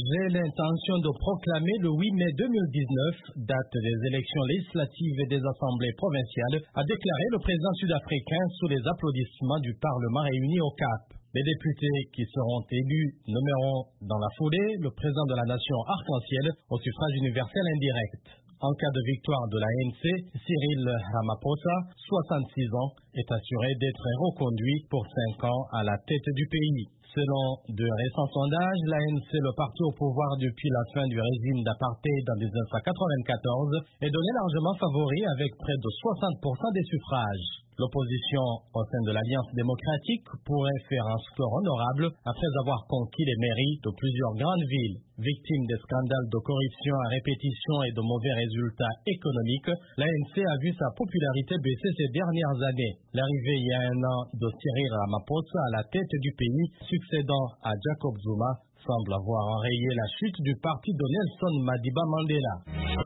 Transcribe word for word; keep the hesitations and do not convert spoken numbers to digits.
J'ai l'intention de proclamer le huit mai deux mille dix-neuf, date des élections législatives et des assemblées provinciales, a déclaré le président sud-africain sous les applaudissements du Parlement réuni au Cap. Les députés qui seront élus nommeront dans la foulée le président de la nation arc-en-ciel au suffrage universel indirect. En cas de victoire de la A N C, Cyril Ramaphosa, soixante-six ans, est assuré d'être reconduit pour cinq ans à la tête du pays. Selon de récents sondages, l'A N C, le parti au pouvoir depuis la fin du régime d'apartheid en dix-neuf cent quatre-vingt-quatorze, est donné largement favori avec près de soixante pour cent des suffrages. L'opposition au sein de l'Alliance démocratique pourrait faire un score honorable après avoir conquis les mairies de plusieurs grandes villes. Victime des scandales de corruption à répétition et de mauvais résultats économiques, l'A N C a vu sa popularité baisser ces dernières années. L'arrivée il y a un an de Cyril Ramaphosa à la tête du pays, succédant à Jacob Zuma, semble avoir enrayé la chute du parti de Nelson Madiba Mandela.